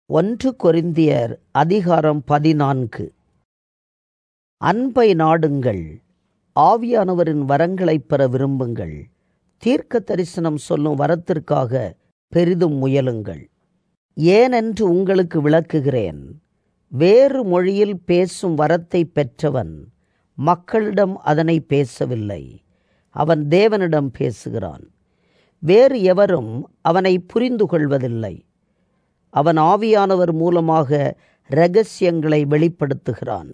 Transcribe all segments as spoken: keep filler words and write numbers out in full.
ஒன்று கொரிந்தியர் அதிகாரம் பதினான்கு. அன்பை நாடுங்கள், ஆவியானவரின் வரங்களைப் பெற விரும்புங்கள், தீர்க்க தரிசனம் சொல்லும் வரத்திற்காக பெரிதும் முயலுங்கள். ஏனென்று உங்களுக்கு விளக்குகிறேன். வேறு மொழியில் பேசும் வரத்தை பெற்றவன் மக்களிடம் அதனை பேசவில்லை, அவன் தேவனிடம் பேசுகிறான். வேறு எவரும் அவனை புரிந்து கொள்வதில்லை. அவன் ஆவியானவர் மூலமாக இரகசியங்களை வெளிப்படுத்துகிறான்.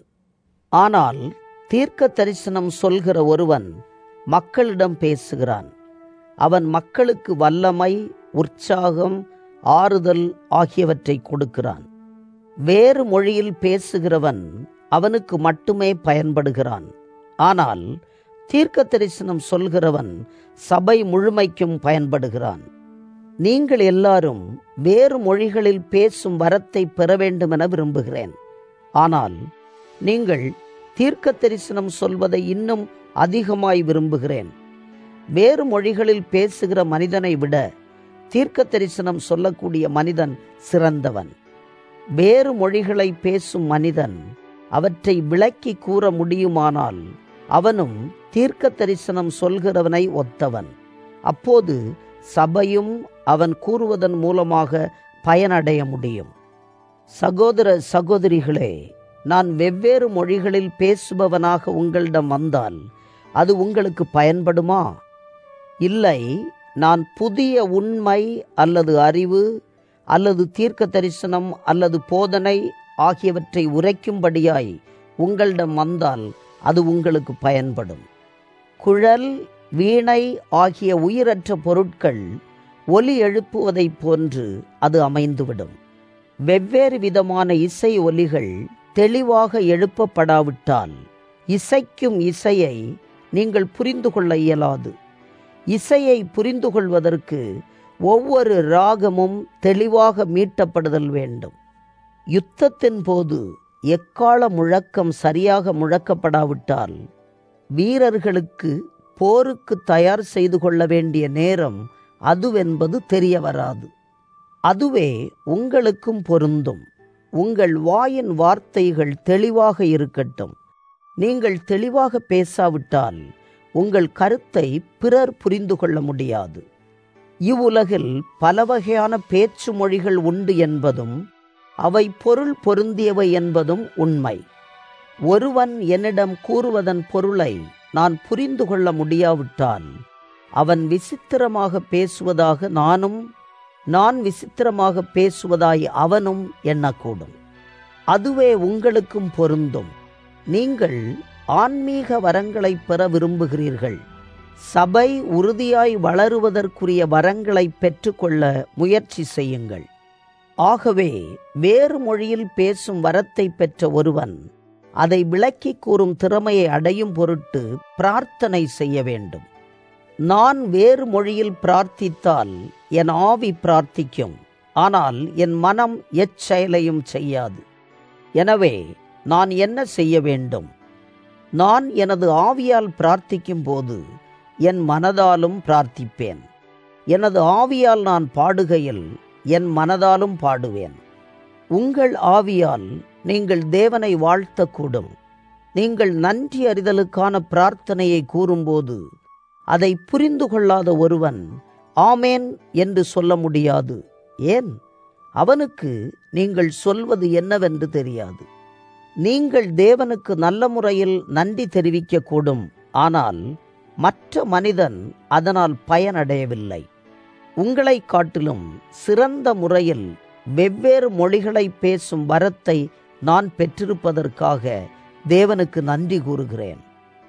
ஆனால் தீர்க்க தரிசனம் சொல்கிற ஒருவன் மக்களிடம் பேசுகிறான். அவன் மக்களுக்கு வல்லமை, உற்சாகம், ஆறுதல் ஆகியவற்றை கொடுக்கிறான். வேறு மொழியில் பேசுகிறவன் அவனுக்கு மட்டுமே பயன்படுகிறான். ஆனால் தீர்க்க தரிசனம் சொல்கிறவன் சபை முழுமைக்கும் பயன்படுகிறான். நீங்கள் எல்லாரும் வேறு மொழிகளில் பேசும் வரத்தை பெற வேண்டுமென விரும்புகிறேன். ஆனால் நீங்கள் தீர்க்க தரிசனம் சொல்வதை இன்னும் அதிகமாய் விரும்புகிறேன். வேறு மொழிகளில் பேசுகிற மனிதனை விட தீர்க்க தரிசனம் சொல்லக்கூடிய மனிதன் சிறந்தவன். வேறு மொழிகளை பேசும் மனிதன் அவற்றை விளக்கி கூற முடியுமானால் அவனும் தீர்க்க தரிசனம் சொல்கிறவனை ஒத்தவன். அப்போது சபையும் அவன் கூறுவதன் மூலமாக பயனடைய முடியும். சகோதர சகோதரிகளே, நான் வெவ்வேறு மொழிகளில் பேசுபவனாக உங்களிடம் வந்தால் அது உங்களுக்கு பயன்படுமா? இல்லை, நான் புதிய உண்மை அல்லது அறிவு அல்லது தீர்க்க தரிசனம் அல்லது போதனை ஆகியவற்றை உரைக்கும்படியாய் உங்களிடம் வந்தால் அது உங்களுக்கு பயன்படும். குழல், வீணை ஆகிய உயிரற்ற பொருட்கள் ஒலி எழுப்புவதைப் போன்று அது அமைந்துவிடும். வெவ்வேறு விதமான இசை ஒலிகள் தெளிவாக எழுப்பப்படாவிட்டால் இசைக்கும் இசையை நீங்கள் புரிந்து கொள்ள இயலாது. இசையை புரிந்து கொள்வதற்கு ஒவ்வொரு ராகமும் தெளிவாக மீட்டப்படுதல் வேண்டும். யுத்தத்தின் போது எக்கால முழக்கம் சரியாக முழக்கப்படாவிட்டால் வீரர்களுக்கு போருக்கு தயார் செய்து கொள்ள வேண்டிய நேரம் அதுவென்பது தெரிய வராது. அதுவே உங்களுக்கும் பொருந்தும். உங்கள் வாயின் வார்த்தைகள் தெளிவாக இருக்கட்டும். நீங்கள் தெளிவாக பேசாவிட்டால் உங்கள் கருத்தை பிறர் புரிந்து கொள்ள முடியாது. இவ்வுலகில் பல வகையான பேச்சு மொழிகள் உண்டு என்பதும் அவை பொருள் பொருந்தியவை என்பதும் உண்மை. ஒருவன் என்னிடம் கூறுவதன் பொருளை நான் புரிந்து கொள்ள முடியாவிட்டால் அவன் விசித்திரமாக பேசுவதாக நானும், நான் விசித்திரமாக பேசுவதாய் அவனும் எண்ணக்கூடும். அதுவே உங்களுக்கும் பொருந்தும். நீங்கள் ஆன்மீக வரங்களை பெற விரும்புகிறீர்கள். சபை உறுதியாய் வளருவதற்குரிய வரங்களை பெற்றுக்கொள்ள முயற்சி செய்யுங்கள். ஆகவே வேறு மொழியில் பேசும் வரத்தை பெற்ற ஒருவன் அதை விளக்கி கூறும் திறமையை அடையும் பொருட்டு பிரார்த்தனை செய்ய வேண்டும். நான் வேறு மொழியில் பிரார்த்தித்தால் என் ஆவி பிரார்த்திக்கும், ஆனால் என் மனம் எச்செயலையும் செய்யாது. எனவே நான் என்ன செய்ய வேண்டும்? நான் எனது ஆவியால் பிரார்த்திக்கும் போது என் மனதாலும் பிரார்த்திப்பேன். எனது ஆவியால் நான் பாடுகையில் என் மனதாலும் பாடுவேன். உங்கள் ஆவியால் நீங்கள் தேவனை வாழ்த்தக்கூடும். நீங்கள் நன்றி அறிதலுக்கான பிரார்த்தனையை கூறும்போது அதை புரிந்து கொள்ளாத ஒருவன் ஆமேன் என்று சொல்ல முடியாது. ஏன்? அவனுக்கு நீங்கள் சொல்வது என்னவென்று தெரியாது. நீங்கள் தேவனுக்கு நல்ல முறையில் நன்றி தெரிவிக்கக்கூடும், ஆனால் மற்ற மனிதன் அதனால் பயனடையவில்லை. உங்களை காட்டிலும் சிறந்த முறையில் வெவ்வேறு மொழிகளை பேசும் வரத்தை நான் பெற்றிருப்பதற்காக தேவனுக்கு நன்றி கூறுகிறேன்.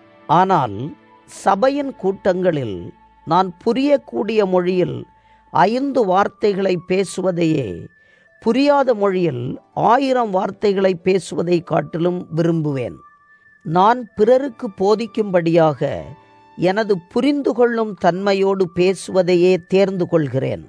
ஆனால் சபையின் கூட்டங்களில் நான் புரியக்கூடிய மொழியில் ஐந்து வார்த்தைகளை பேசுவதையே புரியாத மொழியில் ஆயிரம் வார்த்தைகளை பேசுவதை காட்டிலும் விரும்புவேன். நான் பிறருக்கு போதிக்கும்படியாக எனது புரிந்து கொள்ளும் தன்மையோடு பேசுவதையே தேர்ந்து கொள்கிறேன்.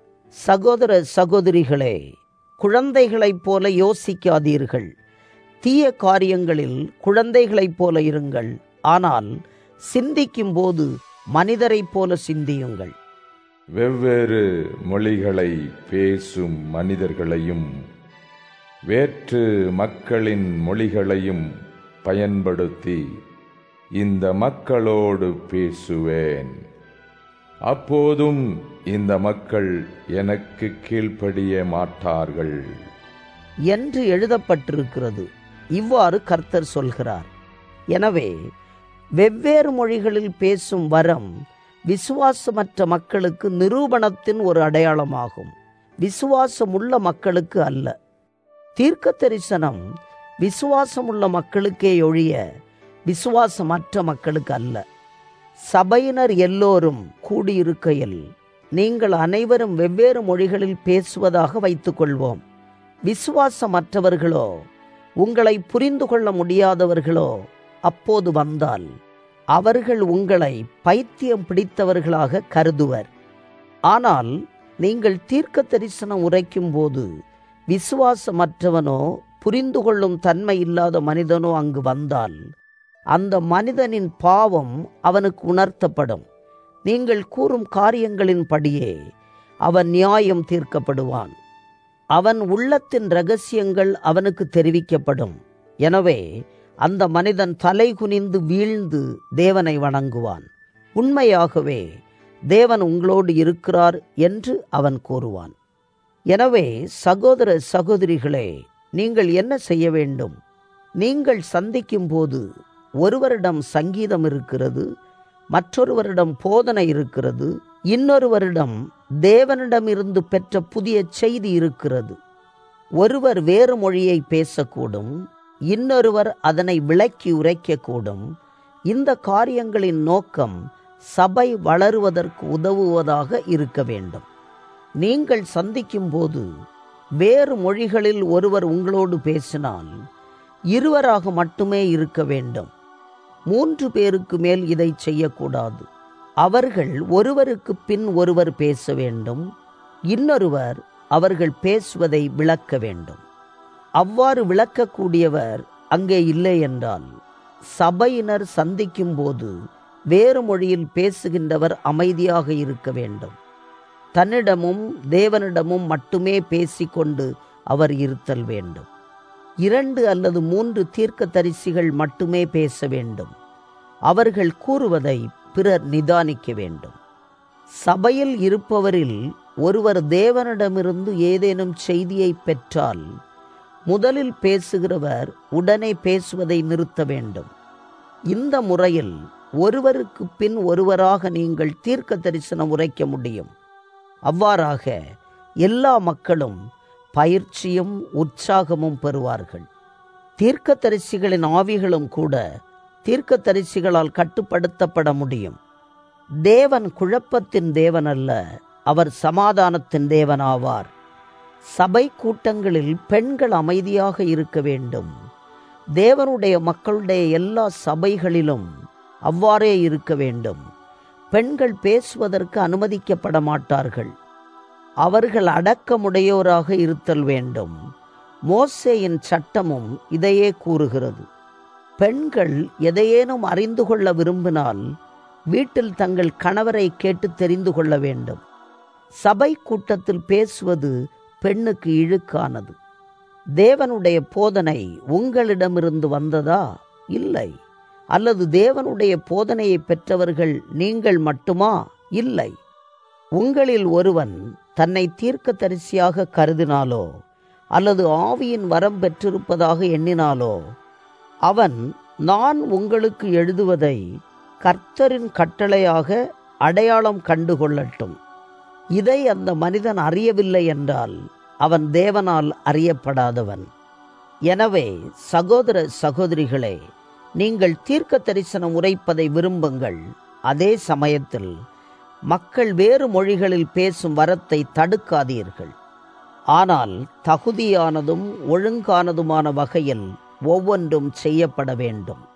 சகோதர சகோதரிகளே, குழந்தைகளைப் போல யோசிக்காதீர்கள். தீய காரியங்களில் குழந்தைகளைப் போல இருங்கள். ஆனால் சிந்திக்கும் போது மனிதரைப் போல சிந்தியுங்கள். வெவ்வேறு மொழிகளை பேசும் மனிதர்களையும் வேற்று மக்களின் மொழிகளையும் பயன்படுத்தி இந்த மக்களோடு பேசுவேன். அப்போதும் இந்த மக்கள் எனக்கு கீழ்ப்படிய மாட்டார்கள் என்று எழுதப்பட்டிருக்கிறது. இவ்வாறு கர்த்தர் சொல்கிறார். எனவே வெவ்வேறு மொழிகளில் பேசும் வரம் விசுவாசமற்ற மக்களுக்கு நிரூபணத்தின் ஒரு அடையாளமாகும், விசுவாசமுள்ள மக்களுக்கு அல்ல. தீர்க்க தரிசனம் விசுவாசமுள்ள மக்களுக்கே ஒழிய விசுவாசமற்ற மக்களுக்கு அல்ல. சபையினர் எல்லோரும் கூடியிருக்கையில் நீங்கள் அனைவரும் வெவ்வேறு மொழிகளில் பேசுவதாக வைத்துக்கொள்வோம். விசுவாசமற்றவர்களோ உங்களை புரிந்து கொள்ள முடியாதவர்களோ அப்போது வந்தால் அவர்கள் உங்களை பைத்தியம் பிடித்தவர்களாக கருதுவர். ஆனால் நீங்கள் தீர்க்க தரிசனம் உரைக்கும் போது விசுவாசமற்றவனோ புரிந்து கொள்ளும் தன்மை இல்லாத மனிதனோ அங்கு வந்தால் அந்த மனிதனின் பாவம் அவனுக்கு உணர்த்தப்படும். நீங்கள் கூறும் காரியங்களின் படியே அவன் நியாயம் தீர்க்கப்படுவான். அவன் உள்ளத்தின் இரகசியங்கள் அவனுக்கு தெரிவிக்கப்படும். எனவே அந்த மனிதன் தலை குனிந்து வீழ்ந்து தேவனை வணங்குவான். உண்மையாகவே தேவன் உங்களோடு இருக்கிறார் என்று அவன் கூறுவான். எனவே சகோதர சகோதரிகளே, நீங்கள் என்ன செய்ய வேண்டும்? நீங்கள் சந்திக்கும் போது ஒருவரிடம் சங்கீதம் இருக்கிறது, மற்றொருவரிடம் போதனை இருக்கிறது, இன்னொருவரிடம் தேவனிடமிருந்து பெற்ற புதிய செய்தி இருக்கிறது. ஒருவர் வேறு மொழியை பேசக்கூடும், இன்னொருவர் அதனை விளக்கி உரைக்கக்கூடும். இந்த காரியங்களின் நோக்கம் சபை வளருவதற்கு உதவுவதாக இருக்க வேண்டும். நீங்கள் சந்திக்கும் போது வேறு மொழிகளில் ஒருவர் உங்களோடு பேசினால் இருவராக மட்டுமே இருக்க வேண்டும். மூன்று பேருக்கு மேல் இதை செய்யக்கூடாது. அவர்கள் ஒருவருக்கு பின் ஒருவர் பேச வேண்டும், இன்னொருவர் அவர்கள் பேசுவதை விளக்க வேண்டும். அவ்வாறு விளக்கக்கூடியவர் அங்கே இல்லை என்றால் சபையினர் சந்திக்கும் போது வேறு மொழியில் பேசுகின்றவர் அமைதியாக இருக்க வேண்டும். தன்னிடமும் தேவனிடமும் மட்டுமே பேசிக்கொண்டு அவர் இருத்தல் வேண்டும். இரண்டு அல்லது மூன்று தீர்க்கதரிசிகள் மட்டுமே பேச வேண்டும். அவர்கள் கூறுவதை பிறர் நிதானிக்க வேண்டும். சபையில் இருப்பவரில் ஒருவர் தேவனிடமிருந்து ஏதேனும் செய்தியை பெற்றால் முதலில் பேசுகிறவர் உடனே பேசுவதை நிறுத்த வேண்டும். இந்த முறையில் ஒருவருக்கு பின் ஒருவராக நீங்கள் தீர்க்க தரிசனம் உரைக்க முடியும். அவ்வாறாக எல்லா மக்களும் பயிற்சியும் உற்சாகமும் பெறுவார்கள். தீர்க்கதரிசிகளின் ஆவிகளும் கூட தீர்க்கதரிசிகளால் கட்டுப்படுத்தப்பட முடியும். தேவன் குழப்பத்தின் தேவன் அல்ல, அவர் சமாதானத்தின் தேவனாவார். சபை கூட்டங்களில் பெண்கள் அமைதியாக இருக்க வேண்டும். தேவனுடைய மக்களுடைய எல்லா சபைகளிலும் அவ்வாறே இருக்க வேண்டும். பெண்கள் பேசுவதற்கு அனுமதிக்கப்பட மாட்டார்கள். அவர்கள் அடக்கமுடையோராக இருத்தல் வேண்டும். மோசேயின் சட்டமும் இதையே கூறுகிறது. பெண்கள் எதையேனும் அறிந்து கொள்ள விரும்பினால் வீட்டில் தங்கள் கணவரை கேட்டு தெரிந்து கொள்ள வேண்டும். சபை கூட்டத்தில் பேசுவது பெண்ணுக்கு இழுக்கானது. தேவனுடைய போதனை உங்களிடமிருந்து வந்ததா? இல்லை. அல்லது தேவனுடைய போதனையை பெற்றவர்கள் நீங்கள் மட்டுமா? இல்லை. உங்களில் ஒருவன் தன்னை தீர்க்கதரிசியாக கருதினாலோ அல்லது ஆவியின் வரம் பெற்றிருப்பதாக எண்ணினாலோ அவன் நான் உங்களுக்கு எழுதுவதை கர்த்தரின் கட்டளையாக அடையாளம் கண்டுகொள்ளட்டும். இதை அந்த மனிதன் அறியவில்லை என்றால் அவன் தேவனால் அறியப்படாதவன். எனவே சகோதர சகோதரிகளே, நீங்கள் தீர்க்க தரிசனம் உரைப்பதை விரும்புங்கள். அதே சமயத்தில் மக்கள் வேறு மொழிகளில் பேசும் வரத்தை தடுக்காதீர்கள். ஆனால் தகுதியானதும் ஒழுங்கானதுமான வகையில் ஒவ்வொன்றும் செய்யப்பட வேண்டும்.